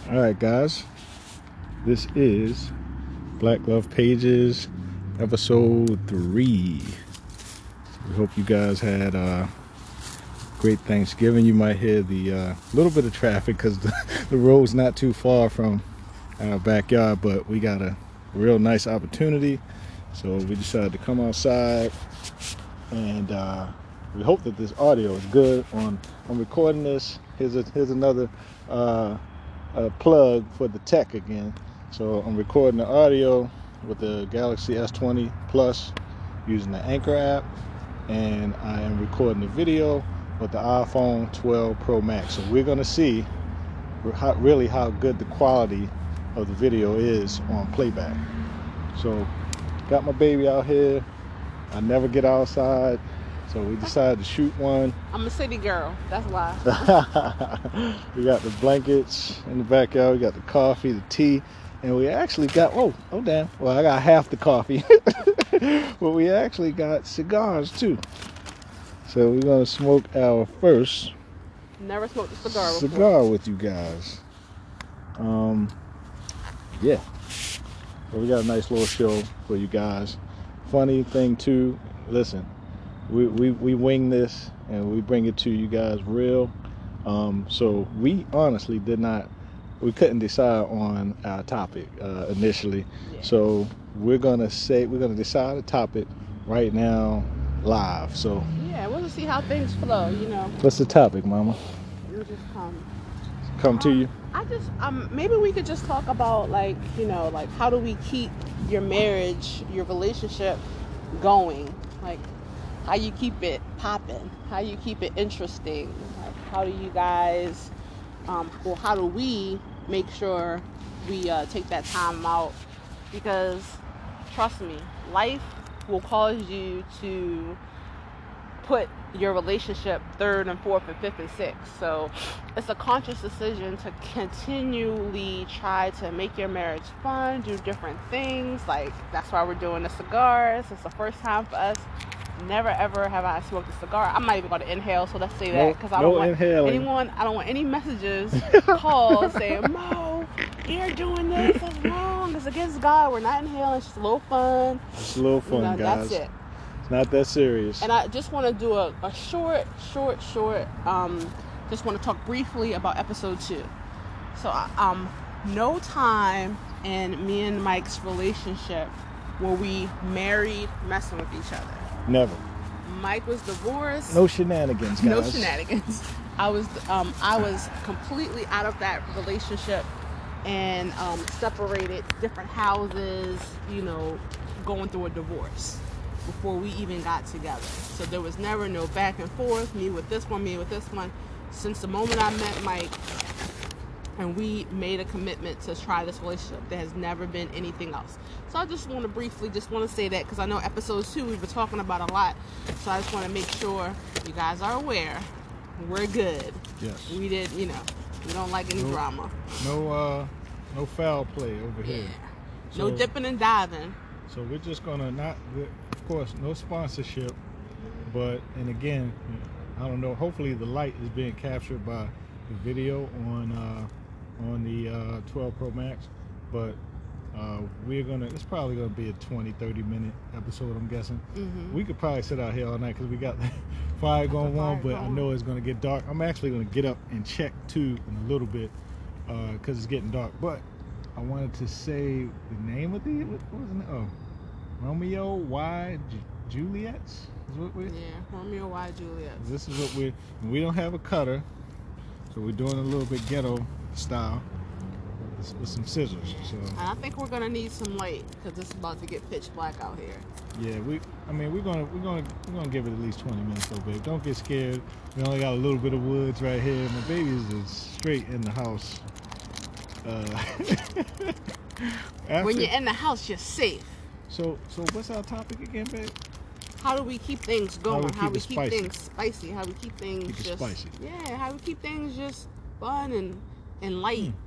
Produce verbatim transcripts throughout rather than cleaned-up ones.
All right, guys, this is Black Love Pages, episode three. We hope you guys had a great Thanksgiving. You might hear the uh, little bit of traffic because the, the road's not too far from our backyard, but we got a real nice opportunity, so we decided to come outside, and uh, we hope that this audio is good. On I'm recording this. Here's a here's another. Uh, A plug for the tech again. So I'm recording the audio with the Galaxy S twenty Plus using the Anchor app, and I am recording the video with the iPhone twelve Pro Max. So we're going to see how, really how good the quality of the video is on playback. So got my baby out here. I never get outside, so we decided to shoot one. I'm a city girl, that's why. We got the blankets in the backyard, we got the coffee, the tea, and we actually got, oh, oh damn, well I got half the coffee, but we actually got cigars too. So we're gonna smoke our first Never smoked a cigar before. cigar with you guys. Um, yeah, so we got a nice little show for you guys. Funny thing too, listen, We, we we wing this and we bring it to you guys real. Um, so we honestly did not, we couldn't decide on our topic uh, initially. Yeah. So we're gonna say we're gonna decide a topic right now live. So yeah, we'll just see how things flow. You know. What's the topic, Mama? It'll just come. Come to um, you. I just um maybe we could just talk about like you know like how do we keep your marriage, your relationship going, like. How you keep it popping, how you keep it interesting, like how do you guys, um, well, how do we make sure we uh, take that time out? Because trust me, life will cause you to put your relationship third and fourth and fifth and sixth. So it's a conscious decision to continually try to make your marriage fun, do different things. Like that's why we're doing the cigars. It's the first time for us. Never ever have I smoked a cigar. I'm not even going to inhale, so let's say that because I no don't want inhaling. anyone. I don't want any messages, calls saying, "Mo, you're doing this. That's wrong. It's against God. We're not inhaling. It's just a little fun. It's a little fun, you know, guys. That's it. It's not that serious." And I just want to do a, a short, short, short. Um, just want to talk briefly about episode two. So, um, no time in me and Mike's relationship were we married, messing with each other. Never. Mike was divorced. No shenanigans, guys. No shenanigans. I was um, I was completely out of that relationship and um, separated, different houses, you know, going through a divorce before we even got together. So there was never no back and forth, me with this one, me with this one. Since the moment I met Mike and we made a commitment to try this relationship, there has never been anything else. So I just want to briefly just want to say that because I know episode two we've been talking about a lot. So I just want to make sure you guys are aware we're good. Yes. We did, you know, we don't like any no, drama. No, uh, no foul play over Yeah. here. So, no dipping and diving. So we're just gonna not, of course, no sponsorship, but and again, I don't know. Hopefully the light is being captured by the video on uh, on the uh, twelve Pro Max, but. Uh, we're gonna, it's probably gonna be a twenty, thirty minute episode, I'm guessing. Mm-hmm. We could probably sit out here all night because we got the fire going on, but I know it's gonna get dark. I'm actually gonna get up and check too in a little bit because uh, it's getting dark. But I wanted to say the name of the, what was it? Oh, Romeo Y J- Juliet's is what we're. Yeah, Romeo Y Juliet. This is what we're, we don't have a cutter, so we're doing a little bit ghetto style. With some scissors, so. And I think we're gonna need some light because it's about to get pitch black out here. Yeah, we. I mean, we're gonna we're gonna we're gonna give it at least twenty minutes, though, babe. Don't get scared. We only got a little bit of woods right here. My baby's is straight in the house. Uh, after, when you're in the house, you're safe. So so what's our topic again, babe? How do we keep things going? How we keep, how we it keep spicy. things spicy? How we keep things keep just it spicy. Yeah, how we keep things just fun and and light. Hmm.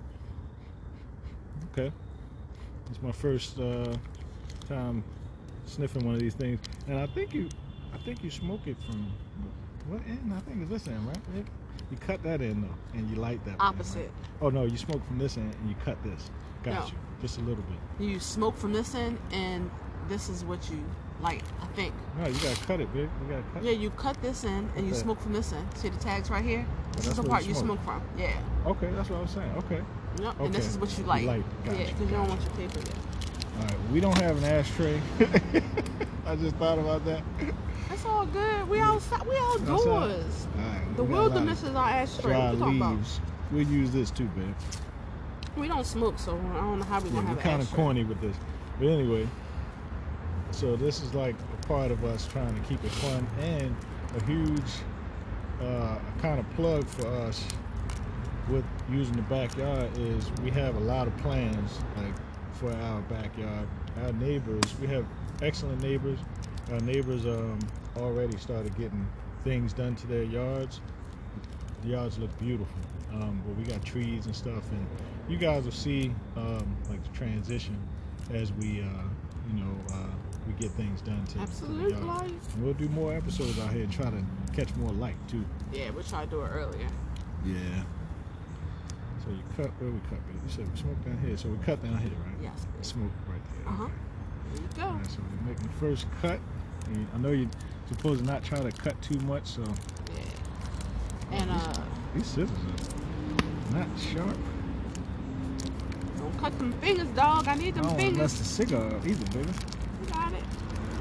Okay, it's my first uh, time sniffing one of these things, and I think you, I think you smoke it from what end? I think it's this end, right? You cut that end though, and you light that. Opposite. End, right? Oh no, you smoke from this end and you cut this. Got No. you. Just a little bit. You smoke from this end, and this is what you light. I think. No, you gotta cut it, babe. You gotta cut. Yeah, you cut this end and you Okay. smoke from this end. See the tags right here? This that's is the where part you you smoke. smoke from. Yeah. Okay, that's what I was saying. Okay. Yep. Okay. And this is what you You light. light. Got Yeah, you, because you got don't you. want your paper there. All right, we don't have an ashtray. I just thought about that. That's all good. We outside. We outdoors. All right, The we got a lot of wilderness is our ashtray. dry What you talking about? leaves. We'll use this too, babe. We don't smoke, so I don't know how we Yeah, gonna we're have an kind of ashtray. corny with this. But anyway, so this is like a part of us trying to keep it fun, and a huge uh, kind of plug for us with using the backyard is we have a lot of plans like for our backyard. Our neighbors, we have excellent neighbors. Our neighbors um, already started getting things done to their yards. The yards look beautiful, um, but we got trees and stuff, and you guys will see um, like the transition as we, uh, you know, uh, we get things done to, to the Absolutely. yard. And we'll do more episodes out here and try to catch more light too. Yeah, we tried to do it earlier. Yeah. So you cut, where we cut, babe? You said we smoke down here, so we cut down here, right? Yes. babe. Smoke right there. Uh huh. Okay. There you go. All right, so we're making the first cut. And I know you're supposed to not try to cut too much, so Yeah. And uh, these scissors are not sharp. don't cut them fingers, dog. I need I them don't want to mess fingers. the cigar up either, baby. You got it.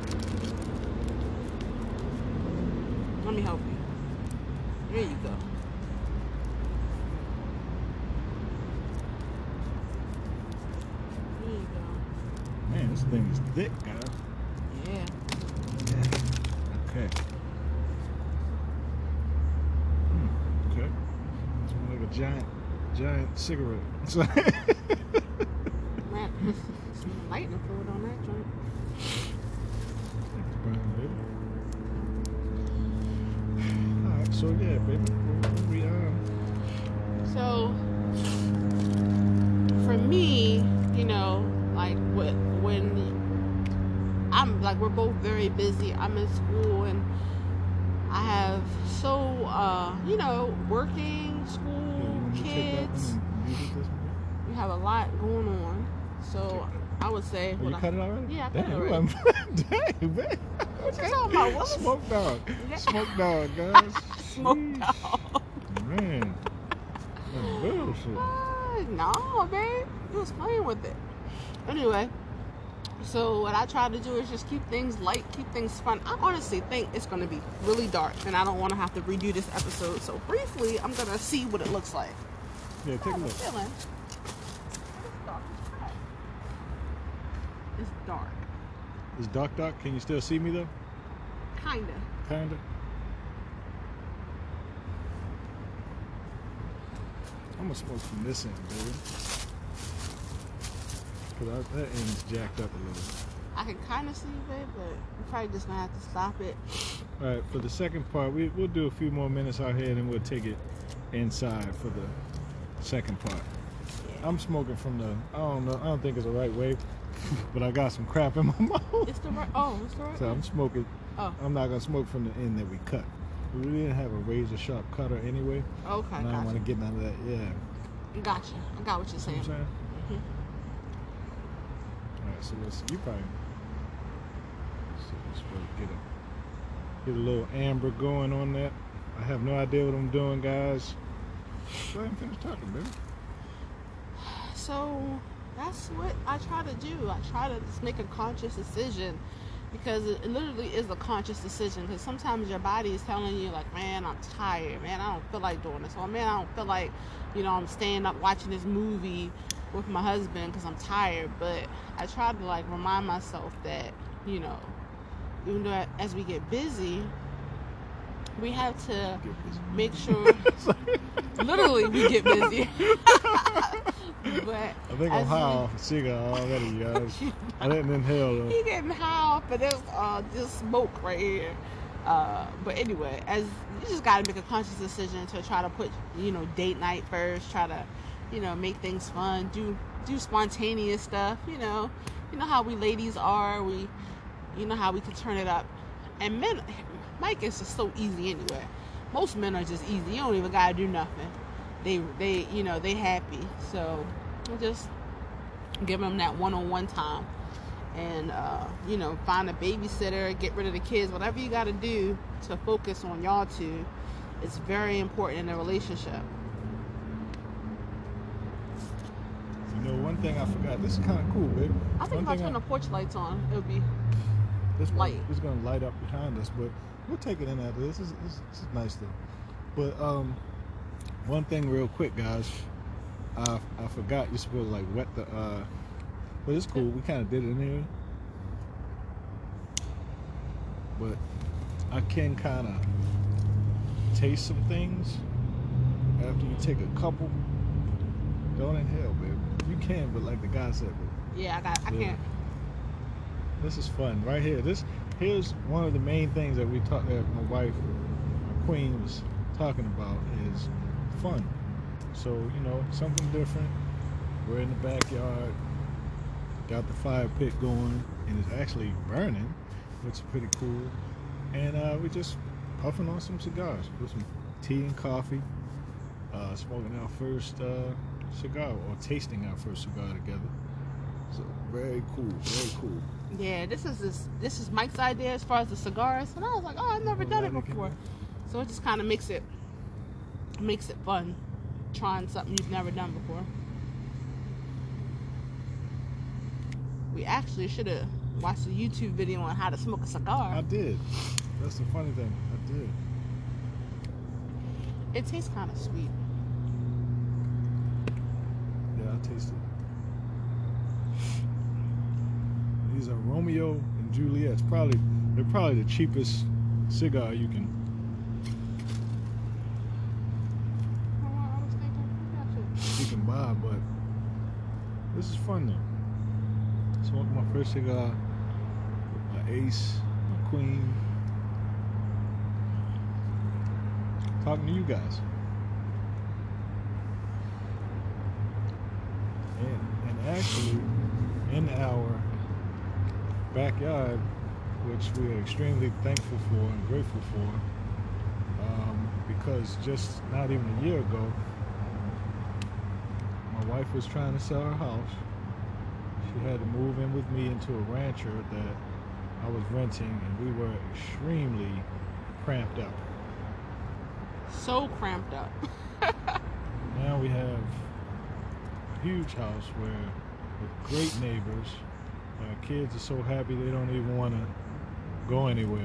Let me help you. There you go. There you go. Man, this thing is thick, guys. Yeah. Okay. Hmm, okay. It's more like a giant, giant cigarette. So Man, some lightning fluid on that joint. Alright, so yeah, baby. We um So, for me, you know, like what when I'm like we're both very busy. I'm in school and I have so uh, you know, working, school, kids. We have a lot going on. So I would say Oh, you what cut I, it already? Yeah, I cut it Damn, already. Dang, man. What you talking about, Willis? Smoke dog. Yeah. Smoke dog, guys. Smoke Jeez. dog. Man. That's bullshit. Uh, no, babe. You was playing with it. Anyway, so what I try to do is just keep things light, keep things fun. I honestly think it's going to be really dark, and I don't want to have to redo this episode. So briefly, I'm going to see what it looks like. Yeah, take How a am I look. feeling? It's dark as crap. It's dark. It's dark, dark. Can you still see me though? Kinda. Kinda. I'm gonna smoke from this end, baby. Cause I, that end's jacked up a little. I can kind of see you, babe, but you're probably just going to have to stop it. All right, for the second part, we, we'll do a few more minutes out here, and then we'll take it inside for the second part. Yeah. I'm smoking from the, I don't know, I don't think it's the right way, but I got some crap in my mouth. It's the right. Oh, it's the right. So I'm one. smoking, Oh, I'm not gonna smoke from the end that we cut. We didn't have a razor sharp cutter anyway, okay. and I don't want to Gotcha. get none of that, yeah. Gotcha. I got what you're See what I'm saying. saying? Mhm. All right, so let's, you probably, let's see, let's probably get a, get a little amber going on that. I have no idea what I'm doing, guys. Go ahead and finish talking, baby. So that's what I try to do. I try to just make a conscious decision because it literally is a conscious decision. Because sometimes your body is telling you, like, man, I'm tired. Man, I don't feel like doing this. Or, man, I don't feel like, you know, I'm staying up watching this movie with my husband because I'm tired. But I try to, like, remind myself that, you know, even though as we get busy, we have to Get busy. make sure, literally, we get busy. But I think I'm as high we- off a cigar already, guys. I didn't inhale though. He getting high off of this, uh, this smoke right here. Uh, but anyway, as you just got to make a conscious decision to try to put, you know, date night first. Try to, you know, make things fun. Do do spontaneous stuff. You know, you know how we ladies are. We, you know how we can turn it up. And men, Mike is just so easy anyway. most men are just easy. You don't even gotta do nothing. They they you know they happy. So just give them that one-on-one time, and uh, you know find a babysitter, get rid of the kids, whatever you gotta do to focus on y'all two. It's very important in a relationship. You know, one thing I forgot. This is kind of cool, baby. I think one if I turn I... the porch lights on, it would be this light. One, it's gonna light up behind us, but we'll take it in after this. This is, this, this is nice though. But um, one thing real quick, guys. I I forgot you're supposed to like wet the. Uh, but it's cool. We kind of did it in here. But I can kind of taste some things after you take a couple. Don't inhale, baby. You can, but like the guy said, baby. Yeah, I got. I yeah. can't. This is fun right here. This here's one of the main things that we talked. That my wife, my queen, was talking about is fun. So you know something different. We're in the backyard. Got the fire pit going, and it's actually burning, which is pretty cool. And uh, we're just puffing on some cigars with some tea and coffee. Uh, smoking our first. Uh, cigar or tasting our first cigar together. So very cool, very cool. Yeah, this is this, this is Mike's idea as far as the cigars, and I was like, oh, I've never oh, done it before. So it just kind of makes it makes it fun, trying something you've never done before. We actually should have watched a YouTube video on how to smoke a cigar. I did. That's the funny thing. I did. It tastes kind of sweet. Yeah, I taste it. These are Romeo and Juliet's. Probably they're probably the cheapest cigar you can. You can buy, but this is fun though. Smoking my first cigar with my ace, my queen. Talking to you guys. And, and actually, in our backyard, which we are extremely thankful for and grateful for, um, because just not even a year ago, my wife was trying to sell her house. She had to move in with me into a rancher that I was renting, and we were extremely cramped up. So cramped up. Now we have huge house where with great neighbors. Our kids are so happy they don't even want to go anywhere.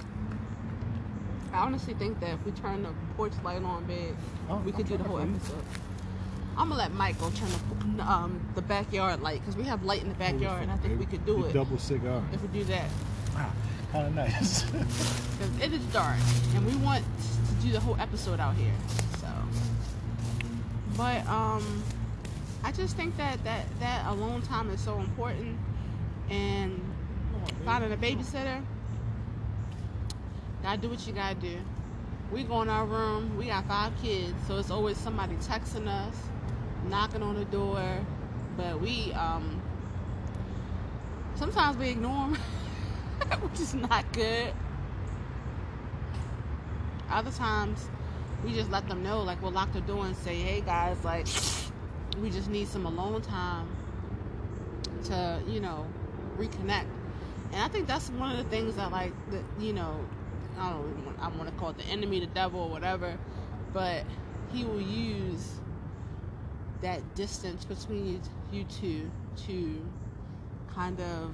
I honestly think that if we turn the porch light on, babe, oh, we could do the whole episode. I'm gonna let Mike go turn the um the backyard light because we have light in the backyard, and I think we could do it. Double cigar. If we do that. Wow, kind of nice. Because it is dark, and we want to do the whole episode out here. So, but um. I just think that, that, that alone time is so important, and finding a babysitter, gotta do what you gotta do. We go in our room, we got five kids, so it's always somebody texting us, knocking on the door, but we, um, sometimes we ignore them, which is not good. Other times, we just let them know, like we'll lock the door and say, hey guys, like, we just need some alone time to, you know, reconnect. And I think that's one of the things that, like, that, you know, I don't know, I want to call it the enemy, the devil, or whatever, but he will use that distance between you two to kind of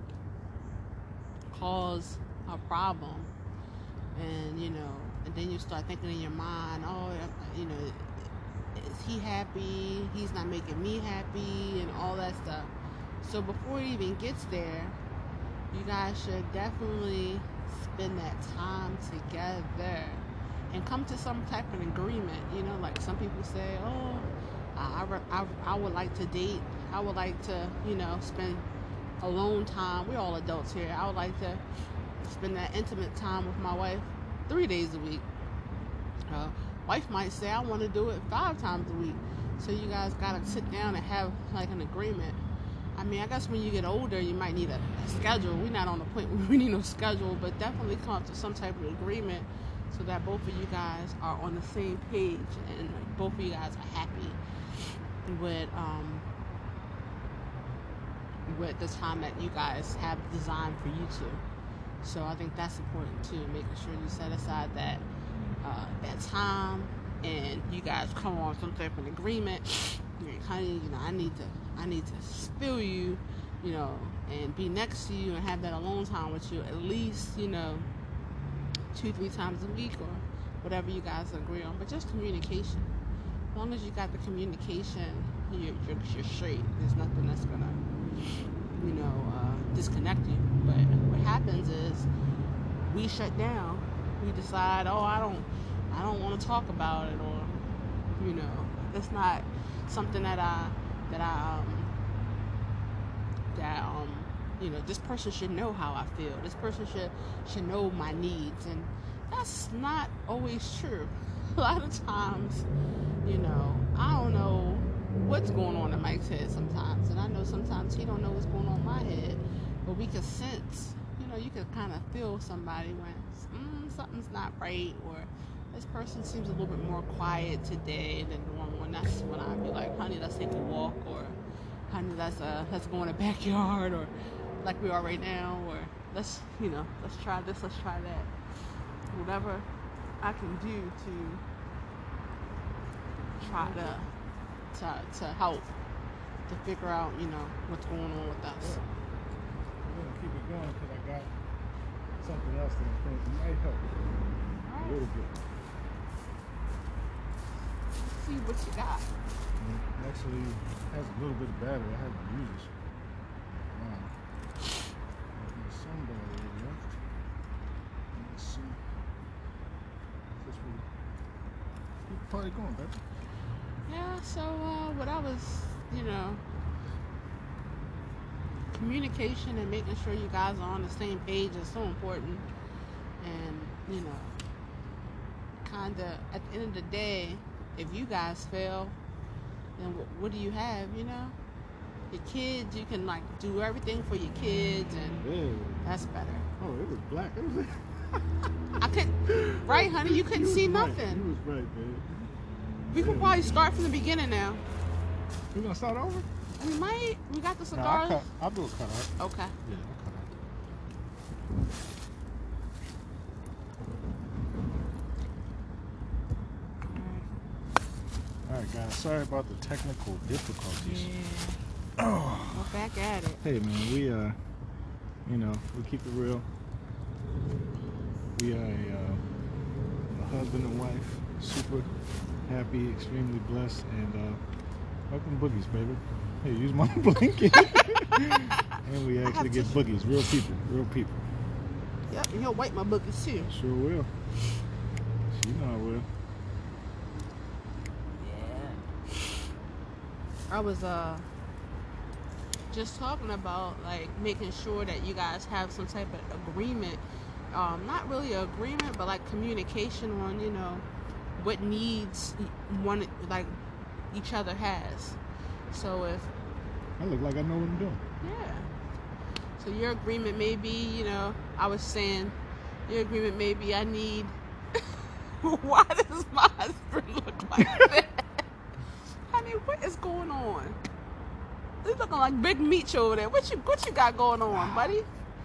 cause a problem. And, you know, and then you start thinking in your mind, oh, you know, is he happy? He's not making me happy, and all that stuff. So before it even gets there, you guys should definitely spend that time together and come to some type of agreement. You know, like some people say, oh, I, I, I would like to date. I would like to, you know, spend alone time. We're all adults here. I would like to spend that intimate time with my wife three days a week. Uh, wife might say, I want to do it five times a week. So you guys got to sit down and have like an agreement. I mean, I guess when you get older, you might need a, a schedule. We're not on the point where we need no schedule, but definitely come to some type of agreement so that both of you guys are on the same page and both of you guys are happy with um, with the time that you guys have designed for you two. So I think that's important too, making sure you set aside that uh, that time and you guys come on some type of agreement. Like, honey, you know, I need to I need to feel you, you know, and be next to you and have that alone time with you at least, you know, two, three times a week or whatever you guys agree on. But just communication. As long as you got the communication, you're, you're, you're straight. There's nothing that's gonna, you know, uh, disconnect you. But what happens is we shut down. We decide, oh, I don't, I don't want to talk about it, or, you know, it's not something that I, that I, um, that um, you know, this person should know how I feel. This person should should know my needs, and that's not always true. A lot of times, you know, I don't know what's going on in Mike's head sometimes, and I know sometimes he don't know what's going on in my head, but we can sense, you know, you can kind of feel somebody when mm, something's not right, or this person seems a little bit more quiet today than normal, and that's when I'd be like, honey, let's take a walk, or honey, let's uh, let's go in the backyard, or like we are right now, or let's, you know, let's try this, let's try that. Whatever I can do to try to to to help to figure out, you know, what's going on with us. Yeah. We're gonna keep it going because I got something else that I think might help All right. a little bit. Let's see what you got. It actually has a little bit of battery. I haven't used it. Wow. There's some battery left. Let's see. This way. Keep the party going, baby. Yeah, so uh, what I was, you know, communication and making sure you guys are on the same page is so important. And, you know, kind of at the end of the day, if you guys fail, then what, what do you have, you know? Your kids, you can, like, do everything for your kids, and Yeah. that's better. Oh, it was black. It was I couldn't, right, honey? You couldn't was see right. nothing. You was right, babe. We could probably start from the beginning now. We gonna start over? We might. We got the No, cigars. I'll, cut, I'll do a cut out. Okay. Yeah, I'll cut out. Alright guys, sorry about the technical difficulties. Yeah. Oh. We're back at it. Hey man, we uh, you know, we keep it real. We are a, uh, a husband and wife, super happy, extremely blessed, and uh, welcome boogies, baby. Hey, use my blanket. And we actually get to... boogies, real people, real people. Yep, and he'll wipe my boogies too. Sure will. You know I will. Yeah. I was uh just talking about like making sure that you guys have some type of agreement. Um, not really an agreement, but like communication on, you know, what needs one like each other has. So if I look like I know what I'm doing. yeah. So your agreement may be, you know, I was saying, your agreement may be I need. Why does my husband look like that? Honey, what is going on? He's looking like Big Meech over there. What you what you got going on, buddy?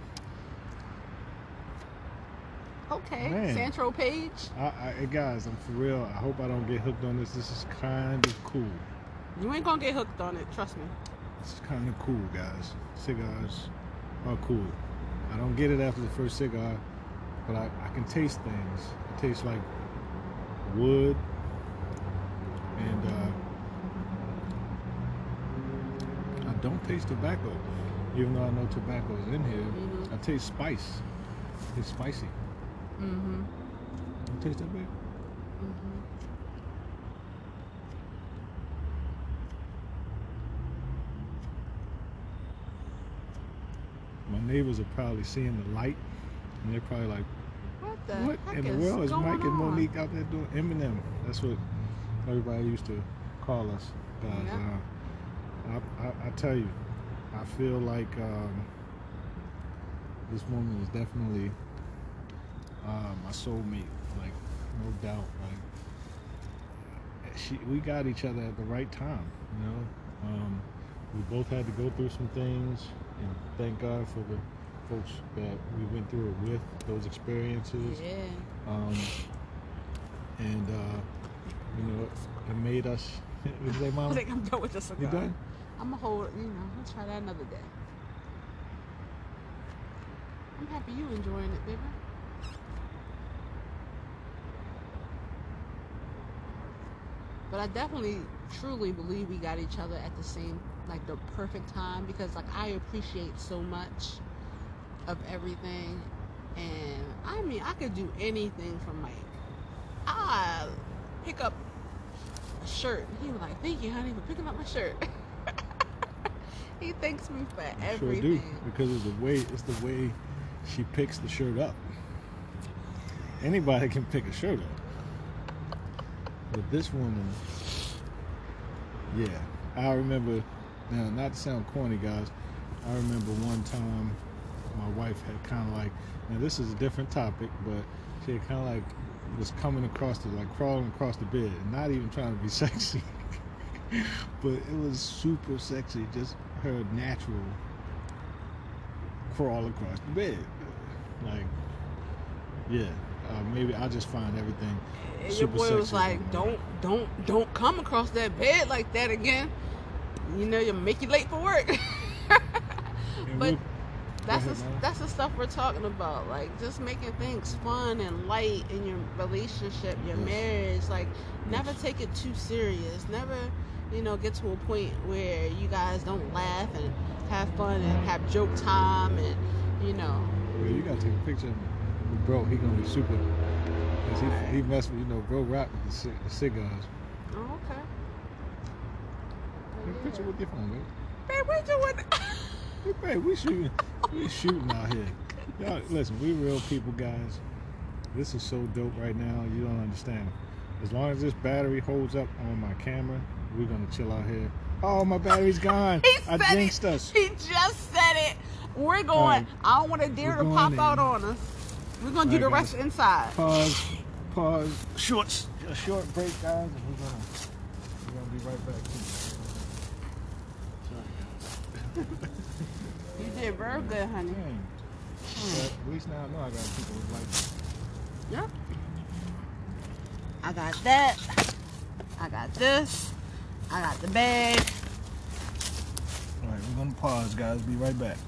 Okay, Man. Santro Page. I, I, guys, I'm for real. I hope I don't get hooked on this. This is kind of cool. You ain't gonna get hooked on it, trust me. It's kind of cool, guys. Cigars are cool. I don't get it after the first cigar, but I, I can taste things. It tastes like wood, and uh, I don't taste tobacco, even though I know tobacco is in here. Mm-hmm. I taste spice. It's spicy. Mm-hmm. You taste that, babe? Mm-hmm. My neighbors are probably seeing the light, and they're probably like, What the what heck in the is world is going Mike and on? Monique out there doing? Eminem. That's what everybody used to call us, guys. Yeah. Uh, I, I, I tell you, I feel like um, this woman is definitely uh, my soulmate. Like, no doubt. Like she, we got each other at the right time. You know, um, we both had to go through some things, and thank God for the folks that we went through it with, those experiences. Yeah. Um, and uh, you know, it made us. What you say, Mama? I think I'm done with the cigar. You done? I'm gonna hold. You know, I'll try that another day. I'm happy you enjoying it, baby. But I definitely, truly believe we got each other at the same, like the perfect time, because like I appreciate so much of everything, and I mean I could do anything from like I pick up a shirt, and he was like, "Thank you, honey, for picking up my shirt." He thanks me for I everything. sure do, because it's the way it's the way she picks the shirt up. Anybody can pick a shirt up, but this woman, yeah. I remember. Now, not to sound corny, guys, I remember one time my wife had kind of like. Now this is a different topic, but she had kind of like was coming across the like crawling across the bed, and not even trying to be sexy, but it was super sexy. Just her natural crawl across the bed, like yeah. Uh, maybe I just find everything. And super your boy was sexy like, about "Don't, don't, don't come across that bed like that again. You know, you'll make you late for work." But that's the, that's the stuff we're talking about. Like just making things fun and light in your relationship, your yes. marriage. Like yes. never take it too serious. Never, you know, get to a point where you guys don't laugh and have fun and have joke time and you know. Well, you gotta take a picture of him. Bro, he gonna be super. Cause he he mess with you know, bro rock with the, c- the cigars. Oh, okay. Take a picture with your phone, baby. Babe, what you doing? Hey, babe, we shooting, we shooting out here. Y'all, listen, we real people, guys. This is so dope right now. You don't understand. As long as this battery holds up on my camera, we're gonna chill out here. Oh, my battery's gone. I jinxed it. us. He just said it. We're going. Right. I don't want a deer to pop in. out on us. We're gonna do All the right, rest guys. inside. Pause. Pause. Short. A short break, guys, and we're gonna we're gonna be right back. Sorry, guys. You did very good, honey. Dang. But at least now I know I gotta keep it light. Yep. I got that. I got this. I got the bag. All right, we're gonna pause, guys. Be right back.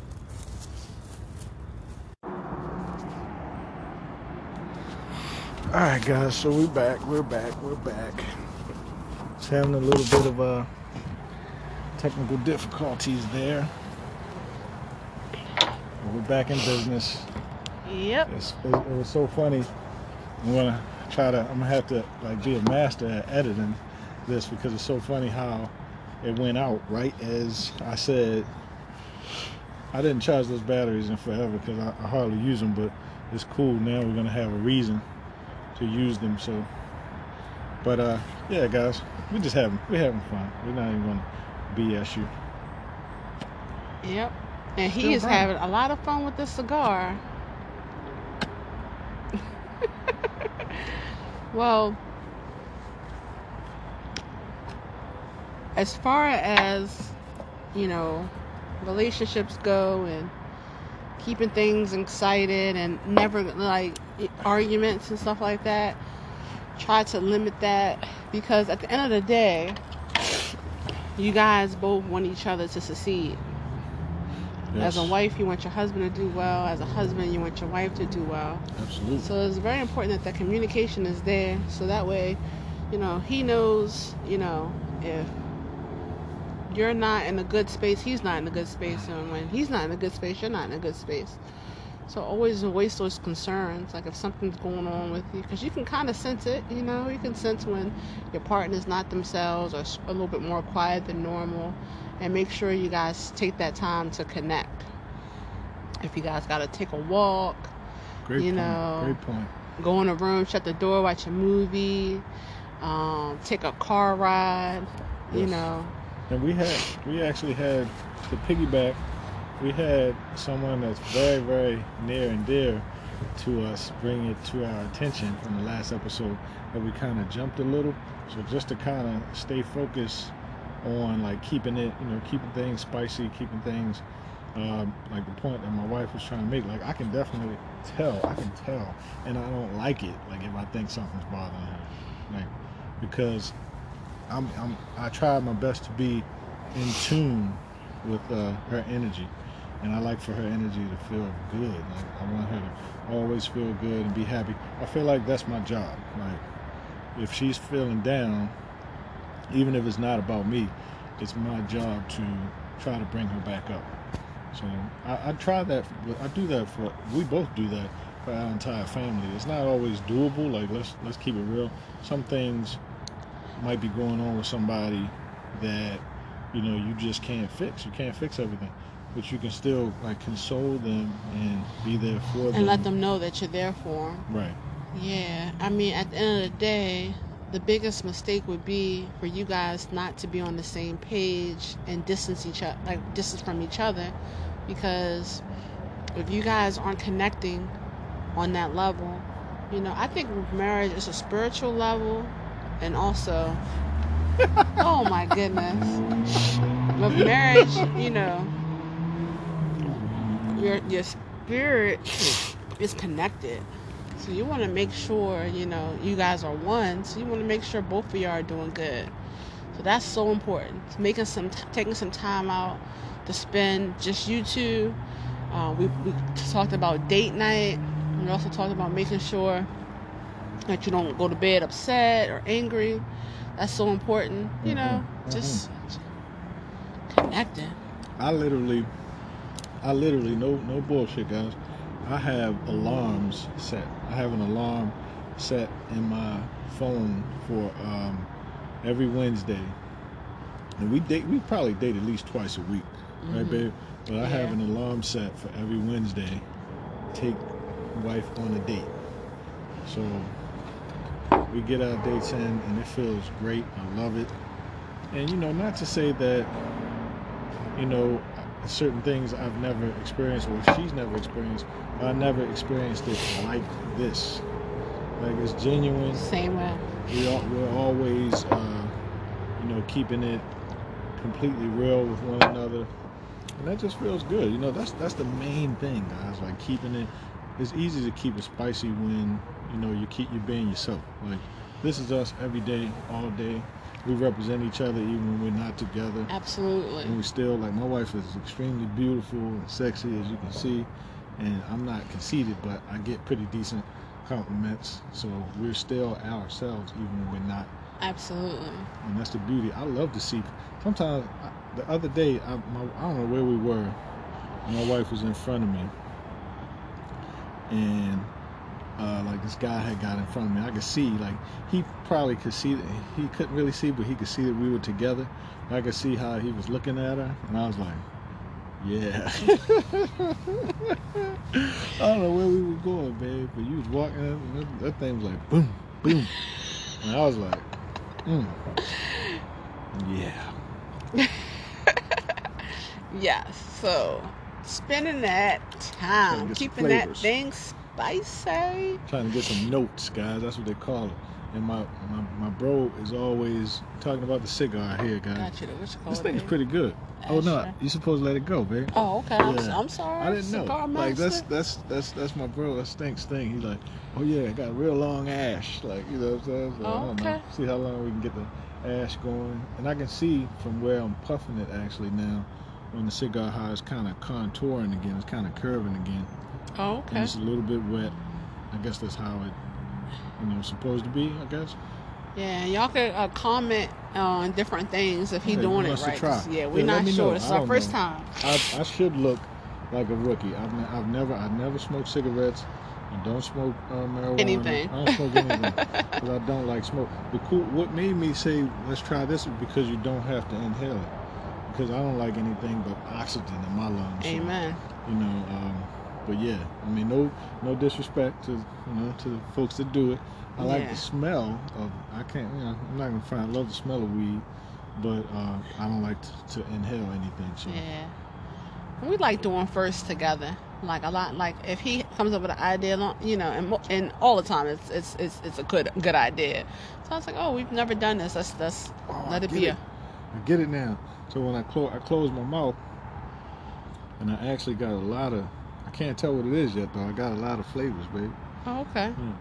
All right, guys. So we're back. We're back. We're back. Just having a little bit of uh, technical difficulties there. But we're back in business. Yep. It's, it, it was so funny. I'm gonna try to. I'm gonna have to like be a master at editing this because it's so funny how it went out right as I said. I didn't charge those batteries in forever because I, I hardly use them, but it's cool now. We're gonna have a reason to use them. So, but uh, yeah, guys, we just having we're having fun. We're not even gonna B S you. Yep. And he Still is burning. having a lot of fun with this cigar. Well, as far as, you know, relationships go and keeping things excited and never like arguments and stuff like that, try to limit that because at the end of the day, you guys both want each other to succeed. Yes. As a wife, you want your husband to do well. As a husband, you want your wife to do well. Absolutely. So it's very important that the communication is there. So that way, you know, he knows, you know, if you're not in a good space, he's not in a good space. And when he's not in a good space, you're not in a good space. So always voice those concerns. Like if something's going on with you, because you can kind of sense it, you know, you can sense when your partner's not themselves or a little bit more quiet than normal. And make sure you guys take that time to connect. If you guys got to take a walk, Great you point. know, Great point. go in a room, shut the door, watch a movie, um, take a car ride, you Yes. know. And we had, we actually had, to piggyback, we had someone that's very, very near and dear to us, bring it to our attention from the last episode that we kind of jumped a little. So just to kind of stay focused on like keeping it, you know, keeping things spicy, keeping things um, like the point that my wife was trying to make. Like I can definitely tell, I can tell, and I don't like it. Like if I think something's bothering her, like because I'm, I'm I try my best to be in tune with uh, her energy. And I like for her energy to feel good. Like I want her to always feel good and be happy. I feel like that's my job. Like if she's feeling down, even if it's not about me, it's my job to try to bring her back up. So I, I try that. I do that for. We both do that for our entire family. It's not always doable. Like let's let's keep it real. Some things might be going on with somebody that you know you just can't fix. You can't fix everything. But you can still like console them and be there for them and let them know that you're there for them. Right. Yeah, I mean, at the end of the day, the biggest mistake would be for you guys not to be on the same page and distance each other, like distance from each other, because if you guys aren't connecting on that level, you know, I think marriage is a spiritual level, and also, oh my goodness, with marriage, you know. Your your spirit is connected, so you want to make sure you know you guys are one. So you want to make sure both of you are doing good. So that's so important. Making some, t- taking some time out to spend just you two. Uh, we we talked about date night. We also talked about making sure that you don't go to bed upset or angry. That's so important. You know, mm-hmm. just mm-hmm. connecting. I literally. I literally, no no bullshit, guys. I have alarms set. I have an alarm set in my phone for um, every Wednesday. And we date. We probably date at least twice a week, mm-hmm. right, babe? But I yeah. have an alarm set for every Wednesday. Take wife on a date. So we get our dates in, and it feels great. I love it. And you know, not to say that, you know. certain things I've never experienced or she's never experienced. I never experienced it like this. Like it's genuine. Same way. We are, we're always, uh, you know, keeping it completely real with one another, and that just feels good. You know, that's that's the main thing, guys. Like keeping it. It's easy to keep it spicy when you know you keep you being yourself. Like this is us every day, all day. We represent each other even when we're not together. Absolutely. And we still, like, my wife is extremely beautiful and sexy, as you can see. And I'm not conceited, but I get pretty decent compliments. So we're still ourselves even when we're not. Absolutely. And that's the beauty. I love to see. Sometimes, the other day, I, my, I don't know where we were. My wife was in front of me. And... Uh, like this guy had got in front of me. I could see, like, he probably could see, he couldn't really see, but he could see that we were together. I could see how he was looking at her, and I was like, yeah. I don't know where we were going, babe, but you was walking, and that, that thing was like, boom, boom. And I was like, mm, yeah. Yes, so spending that time, keeping that thing spicy. Trying to get some notes, guys. That's what they call it. And my, my, my bro is always talking about the cigar here, guys. Got you. What's it called, this thing babe? is pretty good. Asher. Oh no, you're supposed to let it go, babe. Oh, okay. Yeah. I'm, I'm sorry. I didn't cigar know. Master? Like that's that's that's that's my bro. That's Stink's thing. He's like, oh yeah, I got a real long ash. Like you know what I'm saying? So, oh, I don't okay. know. See how long we can get the ash going. And I can see from where I'm puffing it actually now, when the cigar how it's kind of contouring again. It's kind of curving again. Oh, okay. And it's a little bit wet. I guess that's how it, you know, supposed to be, I guess. Yeah, y'all could uh, comment on different things if he yeah, doing it right. Try. Yeah, we're yeah, not sure. Know. This is our first know. time. I, I should look like a rookie. I've, ne- I've never I never smoked cigarettes. I don't smoke uh, marijuana. Anything. I don't smoke anything because I don't like smoke. The cool, what made me say let's try this is because you don't have to inhale it. Because I don't like anything but oxygen in my lungs. Amen. So, you know. Um, But yeah, I mean, no, no disrespect to you know to the folks that do it. I like yeah. the smell of. I can't. You know, I'm not gonna front. I love the smell of weed, but uh, I don't like to, to inhale anything. So yeah. We like doing first together. Like a lot. Like if he comes up with an idea, you know, and and all the time it's it's it's, it's a good good idea. So I was like, oh, we've never done this. Let's let's Oh, let I it get be. it. A, I get it now. So when I close, I close my mouth, and I actually got a lot of. I can't tell what it is yet, though. I got a lot of flavors, babe. oh, okay. Yeah.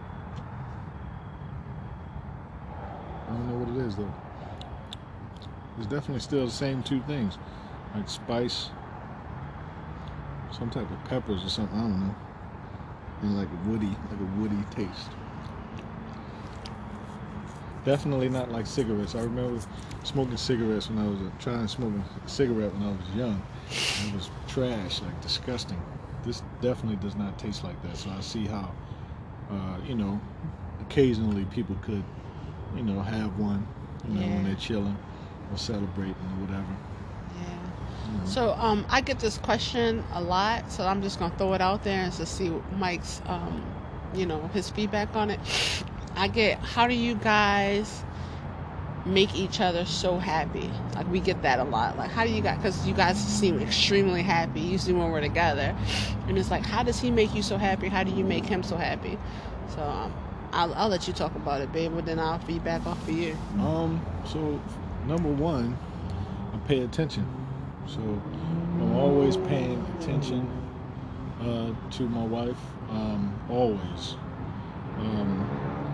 I don't know what it is, though. It's definitely still the same two things, like spice, some type of peppers or something. I don't know. And like a woody, like a woody taste. Definitely not like cigarettes. I remember smoking cigarettes when I was uh, trying to smoke a cigarette when I was young. It was trash, like disgusting. This definitely does not taste like that. So I see how, uh, you know, occasionally people could, you know, have one, you know, Yeah. when they're chilling or celebrating or whatever. Yeah. You know. So um, I get this question a lot, so I'm just gonna throw it out there and to see Mike's, um, you know, his feedback on it. I get, how do you guys make each other so happy? Like we get that a lot. Like how do you guys? Because you guys seem extremely happy usually when we're together, and it's like, how does he make you so happy? How do you make him so happy? So um, I'll I'll let you talk about it, babe, but then I'll feedback off of you. Um. So number one, I pay attention. So I'm always paying attention uh, to my wife. Um, always. Um,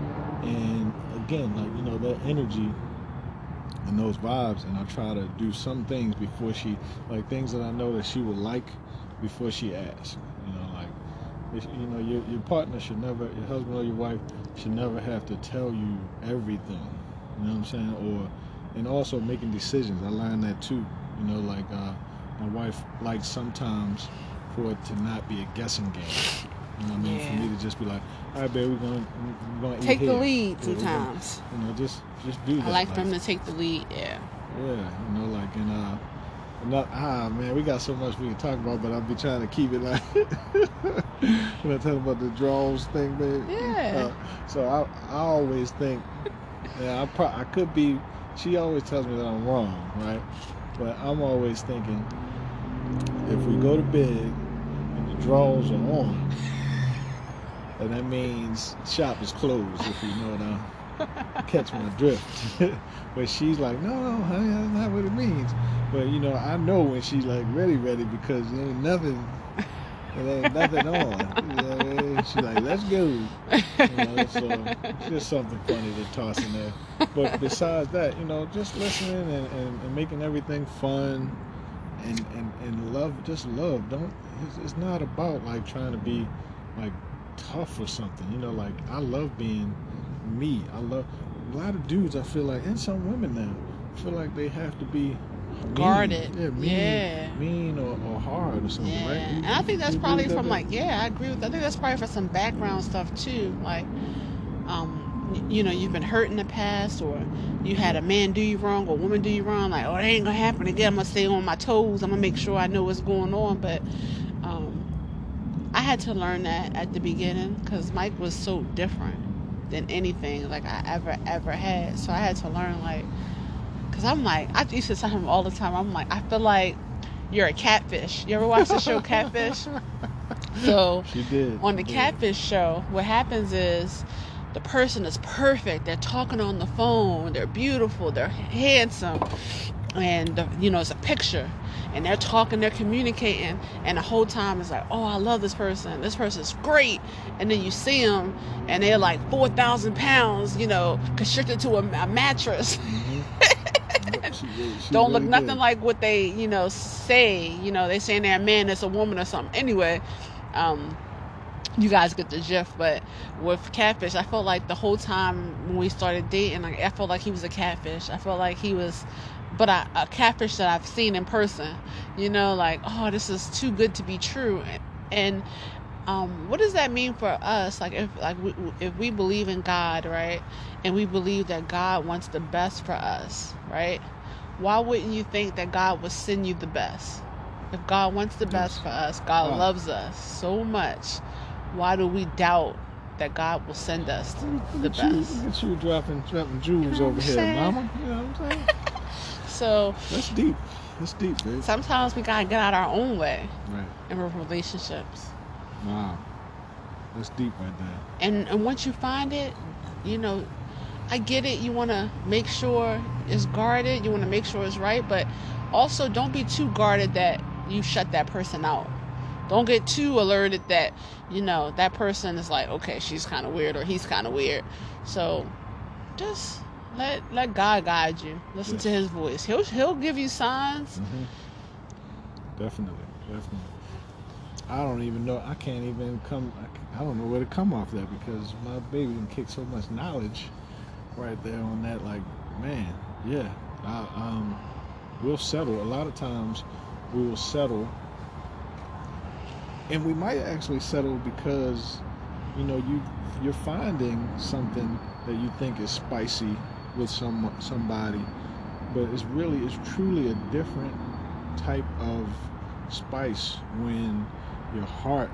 and again, like you know, that energy and those vibes, and I try to do some things before she, like things that I know that she would like before she asks. You know, like if, you know, your your partner should never, your husband or your wife should never have to tell you everything. You know what I'm saying? Or and also making decisions. I learned that too. You know, like uh, my wife likes sometimes for it to not be a guessing game. You know what I mean? Yeah. For me to just be like, all right, babe, we're gonna we're gonna eat Take the here. lead Yeah, we're gonna- sometimes. you know, just just do that. I like them to take the lead. Yeah. Yeah, you know, like and uh, not, ah man, we got so much we can talk about, but I'll be trying to keep it like when I talk about the draws thing, babe. Yeah. Uh, so I I always think, yeah, I pro- I could be. She always tells me that I'm wrong, right? But I'm always thinking, if we go to bed and the drawers are on, then that means shop is closed. If you know what I catch my drift. But she's like, no, no, honey, that's not what it means. But you know, I know when she's like ready, ready because there ain't nothing, there ain't nothing on. You know what I mean? She's like, let's go. You know, so it's just something funny to toss in there. But besides that, you know, just listening and, and, and making everything fun and, and, and love, just love. Don't. It's, it's not about like trying to be like tough or something. You know, like I love being me. I love a lot of dudes. I feel like, and some women now, feel like they have to be mean. Guarded. Yeah, mean, Yeah. mean or, or hard or something, Yeah, right? and I think that's You probably agree with from that, like, yeah, I agree with that. I think that's probably for some background stuff too. Like, um, y- you know, you've been hurt in the past, or you had a man do you wrong or a woman do you wrong. Like, oh, it ain't gonna happen again. I'm gonna stay on my toes. I'm gonna make sure I know what's going on. But um, I had to learn that at the beginning because Mike was so different than anything like I ever ever had. So I had to learn like, because I'm like, I used to tell him all the time. I'm like, I feel like you're a catfish. You ever watch the show Catfish? So She did. on the she did. Catfish show, what happens is the person is perfect. They're talking on the phone. They're beautiful. They're handsome. And, the, you know, it's a picture. And they're talking, they're communicating. And the whole time it's like, oh, I love this person. This person's great. And then you see them, and they're like four thousand pounds, you know, constricted to a, a mattress. Mhm. Yep, she did. She Don't look really nothing did. like what they, you know, say. You know, they saying they're a man, it's a woman or something. Anyway, um, you guys get the gist. But with Catfish, I felt like the whole time when we started dating, like, I felt like he was a catfish. I felt like he was, but I, a catfish that I've seen in person. You know, like, oh, this is too good to be true. And um, what does that mean for us? Like, if like we, if we believe in God, right, and we believe that God wants the best for us, right? Why wouldn't you think that God would send you the best? If God wants the best Yes. for us, God Wow. loves us so much. Why do we doubt that God will send us Look the at you, best? look at you dropping dropping jewels You know what over I'm here, saying? mama. You know what I'm saying? So that's deep. That's deep, babe. Sometimes we gotta get out our own way. Right. In relationships. Wow. That's deep right there. And and once you find it, you know, I get it. You want to make sure it's guarded. You want to make sure it's right, but also don't be too guarded that you shut that person out. Don't get too alerted that, you know, that person is like, okay, she's kind of weird or he's kind of weird. So just let let God guide you. Listen yes. to His voice. He'll he'll give you signs. Mm-hmm. Definitely, definitely. I don't even know. I can't even come. I don't know where to come off that because my baby can kick so much knowledge right there on that. Like, man, yeah. I, um, we'll settle. A lot of times, we will settle. And we might actually settle because, you know, you you're finding something that you think is spicy with some somebody, but it's really it's truly a different type of spice when your heart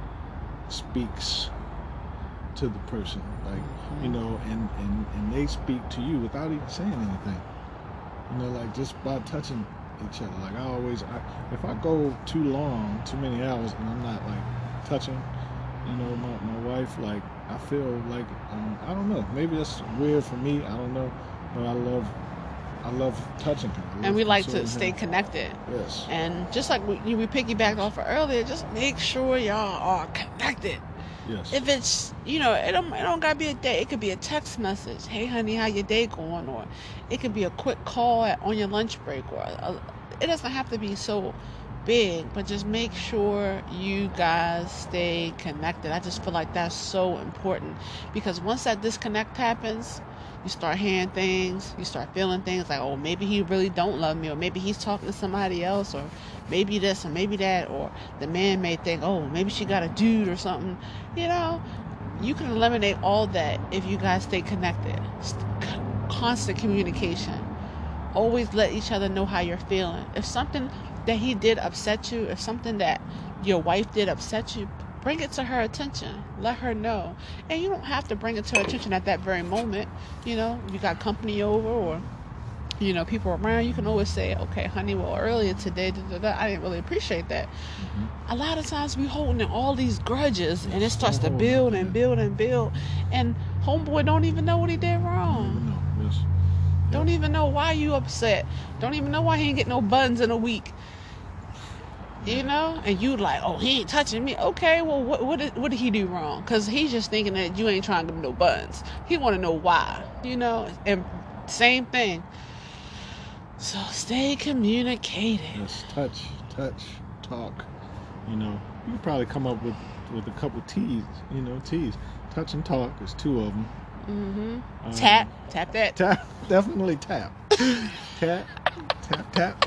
speaks to the person, like you know, and and and they speak to you without even saying anything. You know, like just by touching each other. Like I always, I, if I go too long, too many hours, and I'm not like touching, you know, my, my wife, like I feel like um, I don't know. Maybe that's weird for me. I don't know, but I love, I love touching her. Love and we like to stay her. connected. Yes. And just like we, we piggybacked off of earlier, just make sure y'all are connected. Yes. If it's, you know, it don't, it don't gotta be a day. It could be a text message. Hey, honey, how your day going? Or it could be a quick call at, on your lunch break. Or a, it doesn't have to be so big, but just make sure you guys stay connected. I just feel like that's so important because once that disconnect happens, you start hearing things, you start feeling things like, oh, maybe he really don't love me, or maybe he's talking to somebody else, or maybe this or maybe that, or the man may think, oh, maybe she got a dude or something. You know, you can eliminate all that if you guys stay connected. Constant communication. Always let each other know how you're feeling. If something that he did upset you, if something that your wife did upset you, bring it to her attention. Let her know. And you don't have to bring it to her attention at that very moment. You know, you got company over or, you know, people around, you can always say, okay, honey, well, earlier today, da, da, da, I didn't really appreciate that. Mm-hmm. A lot of times we holding in all these grudges, and it starts to build and build and build. And homeboy don't even know what he did wrong. Don't even know. Yes. Don't even know why you upset. Don't even know why he ain't get no buns in a week. You know, and you like, oh, he ain't touching me. Okay, well, what what did, what did he do wrong? Because he's just thinking that you ain't trying to give him no buns. He want to know why, you know, and same thing. So stay communicated. Yes, touch, touch, talk. You know, you could probably come up with, with a couple T's, you know, T's. Touch and talk is two of them. Mm-hmm. Um, tap, tap that. Tap, definitely tap. Tap, tap, tap,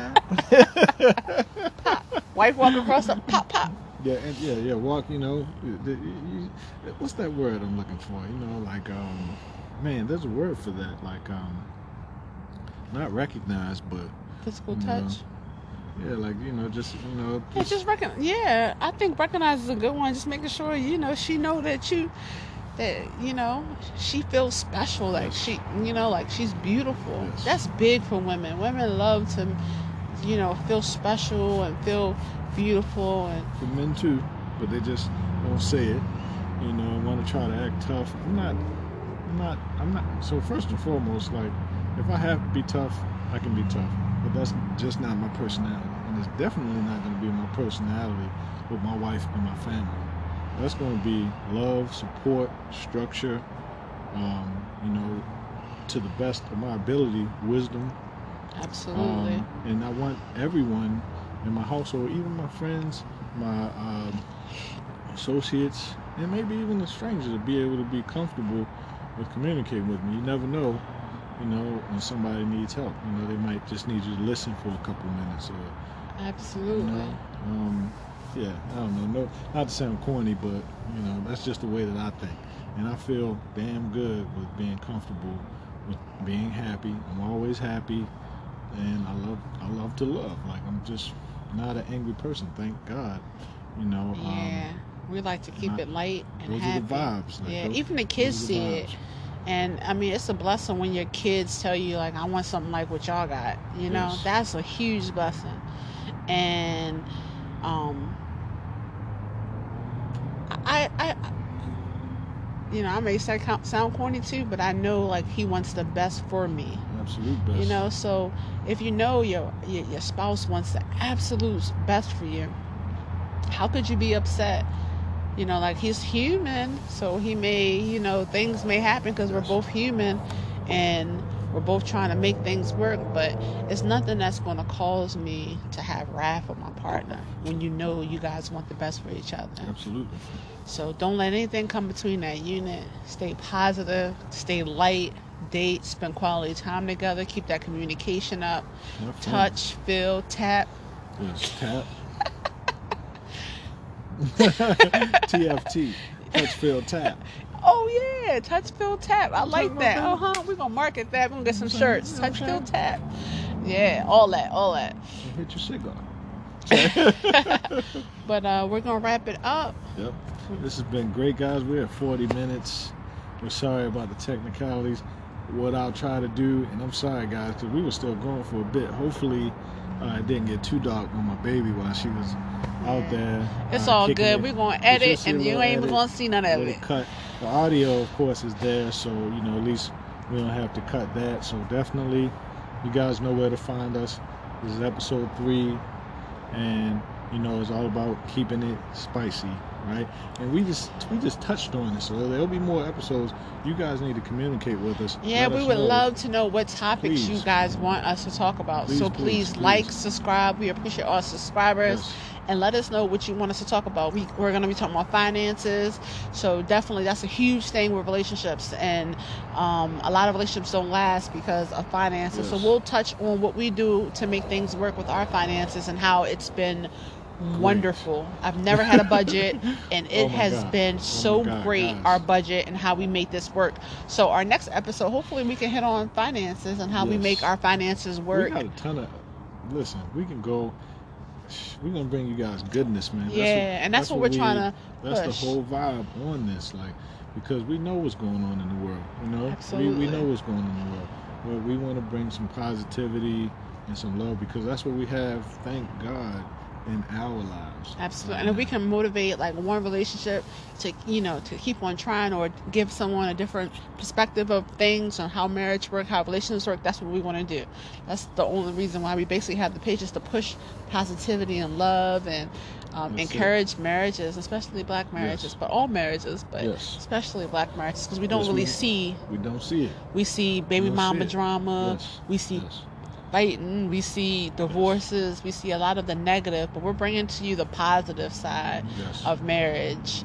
tap. Pop. Wife walk across the pop, pop. Yeah, and yeah, yeah. Walk. You know, the, you, what's that word I'm looking for? You know, like um, man, there's a word for that. Like um, not recognize, but physical touch. Know, yeah, like you know, just you know. Just, yeah, just recognize. Yeah, I think recognize is a good one. Just making sure you know she know that you. That, you know, she feels special, like yes. she, you know, like she's beautiful. Yes. That's big for women. Women love to, you know, feel special and feel beautiful. And for men too, but they just don't say it, you know, and want to try to act tough. I'm not, I'm not, I'm not. So first and foremost, like, if I have to be tough, I can be tough. But that's just not my personality. And it's definitely not going to be my personality with my wife and my family. That's going to be love, support, structure, um, you know, to the best of my ability, wisdom. Absolutely. Um, and I want everyone in my household, even my friends, my um, associates, and maybe even the strangers, to be able to be comfortable with communicating with me. You never know, you know, when somebody needs help. You know, they might just need you to listen for a couple minutes. Or, absolutely. You know, um, yeah, I don't know. No, not to sound corny, but you know, that's just the way that I think, and I feel damn good with being comfortable, with being happy. I'm always happy, and I love, I love to love. Like I'm just not an angry person, thank God. You know. Yeah, um, we like to keep I, it light and those happy. Those are the vibes. Like yeah, those, even the kids the see vibes. it. And I mean, it's a blessing when your kids tell you, like, I want something like what y'all got. You know, Yes. that's a huge blessing. And um, I, I, you know, I may sound sound corny too, but I know, like, he wants the best for me. Absolute best. You know, so if you know your, your your spouse wants the absolute best for you, how could you be upset? You know, like, he's human, so he may, you know, things may happen because we're both human and we're both trying to make things work, but it's nothing that's going to cause me to have wrath with my partner when you know you guys want the best for each other. Absolutely. So don't let anything come between that unit. Stay positive, stay light, date, spend quality time together, keep that communication up, Have fun. touch, feel, tap. Yes, tap. T F T, touch, feel, tap. Oh yeah, touch, feel, tap. I I'm like talking that. Uh about huh. We're gonna market that. We're gonna get some I'm shirts. saying, Touch, you know feel, what I'm tap. Yeah, all that, all that. Hit your cigar. But uh, we're gonna wrap it up. Yep. This has been great, guys. We're at forty minutes. We're sorry about the technicalities. What I'll try to do, and I'm sorry, guys, because we were still going for a bit. Hopefully, uh, it didn't get too dark on my baby while she was out there. It's uh, all kicking good. it. We're gonna But you'll edit, see a and you little ain't even edit, gonna see none of little it. cut. The audio, of course, is there, so you know at least we don't have to cut that. So definitely, you guys know where to find us. This is episode three, and you know it's all about keeping it spicy, right? And we just we just touched on this, so there'll be more episodes. You guys need to communicate with us. Yeah, Let we us would know. love to know what topics Please. you guys want us to talk about. Please, so please, please, please. like, subscribe. We appreciate all subscribers. Yes. And let us know what you want us to talk about. We, we're going to be talking about finances. So definitely that's a huge thing with relationships. And um, a lot of relationships don't last because of finances. Yes. So we'll touch on what we do to make things work with our finances and how it's been wonderful. I've never had a budget, and it Oh my has God. been Oh so my God, great, guys. our budget and how we make this work. So our next episode, hopefully we can hit on finances and how we Yes. make our finances work. We got a ton of. Listen, we can go. We're gonna bring you guys goodness, man. Yeah, that's what, and that's what we're we- trying to That's push. the whole vibe on this, like, because we know what's going on in the world. You know, Absolutely. We, we know what's going on in the world. But we want to bring some positivity and some love because that's what we have. Thank God. In our lives. Absolutely. And if we can motivate like one relationship to, you know, to keep on trying or give someone a different perspective of things on how marriage work, how relationships work, that's what we want to do. That's the only reason why we basically have the pages to push positivity and love and um, That's encourage it. marriages, especially black marriages, Yes. but all marriages, but Yes. especially black marriages, because we don't Yes, really we- see, We don't see it. we see baby We don't mama see it. drama, Yes. we see Yes. fighting, we see divorces, we see a lot of the negative, but we're bringing to you the positive side Yes. of marriage.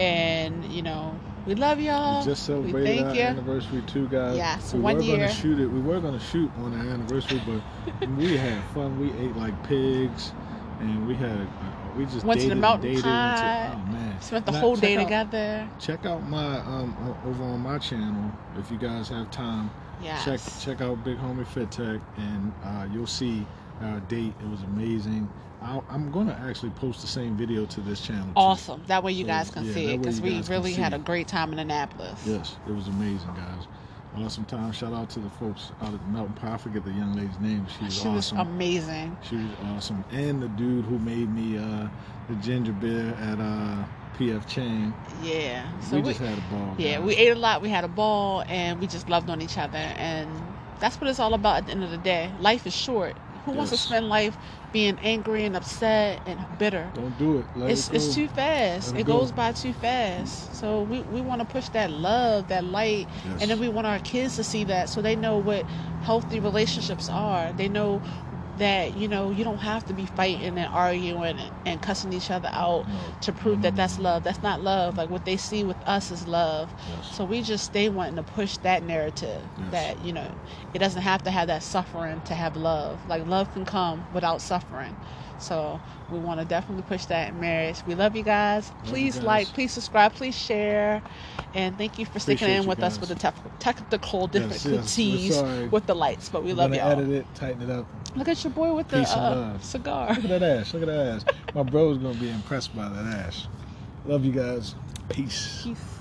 And you know, we love y'all. We just we celebrated thank our you. anniversary too, guys. Yes, we one were year. gonna shoot it. We were gonna shoot on our anniversary, but we had fun. We ate like pigs, and we had uh, we just Went to dated the mountain and dated pot. Until, oh man, Spent the Now, whole check day out- together. Check out my um o- over on my channel if you guys have time. Yes. Check check out Big Homie Fit Tech, and uh, you'll see our date. It was amazing. I'll, I'm gonna actually post the same video to this channel. Too. Awesome. That way you So, guys can yeah, see that it, way because you we guys can really see had it. a great time in Annapolis. Yes, it was amazing, guys. Awesome time. Shout out to the folks out at Mountain Pot. I forget the young lady's name. She was She was awesome. amazing. She was awesome. And the dude who made me uh, the ginger beer at uh, P F Chang. Yeah. So we we, just had a ball. yeah, guys. we ate a lot. We had a ball, and we just loved on each other. And that's what it's all about at the end of the day. Life is short. Who wants to Yes. spend life being angry and upset and bitter? Don't do it. Let It's it go. it's too fast. Let it It go. goes by too fast. So we, we want to push that love, that light, Yes. and then we want our kids to see that so they know what healthy relationships are. They know that, you know, you don't have to be fighting and arguing and, and cussing each other out No. to prove No, that no, that's no. love. That's not love. Like, what they see with us is love. Yes. So we just stay wanting to push that narrative Yes. that, you know, it doesn't have to have that suffering to have love. Like, love can come without suffering. So we want to definitely push that in marriage. We love you guys. you Please guys. like, please subscribe, please share. And thank you for sticking Appreciate in you with us guys. with the tef- technical Yes, yes. We're difficulties sorry. with the lights. But we We're love gonna y'all. edit it, tighten it up. Look at your boy with the Peace and uh, love. cigar. Look at that ass. Look at that ass. My bro's gonna be impressed by that ass. Love you guys. Peace. Peace.